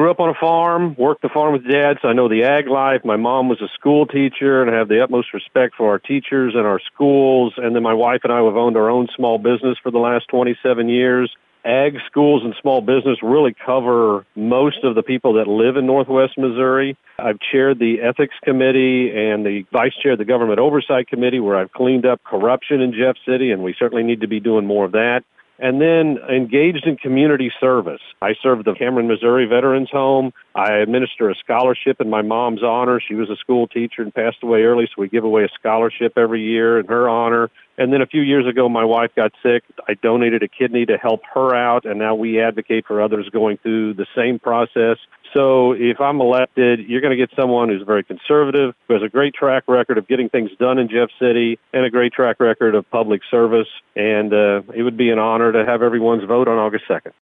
grew up on a farm, worked the farm with Dad, so I know the ag life. My mom was a school teacher, and I have the utmost respect for our teachers and our schools. And then my wife and I have owned our own small business for the last 27 years. Ag, schools, and small business really cover most of the people that live in Northwest Missouri. I've chaired the Ethics Committee and the Vice Chair of the Government Oversight Committee, where I've cleaned up corruption in Jeff City, and we certainly need to be doing more of that. And then engaged in community service. I serve the Cameron, Missouri Veterans Home. I administer a scholarship in my mom's honor. She was a school teacher and passed away early, so we give away a scholarship every year in her honor. And then a few years ago, my wife got sick. I donated a kidney to help her out, and now we advocate for others going through the same process. So if I'm elected, you're going to get someone who's very conservative, who has a great track record of getting things done in Jeff City, and a great track record of public service. And it would be an honor to have everyone's vote on August 2nd.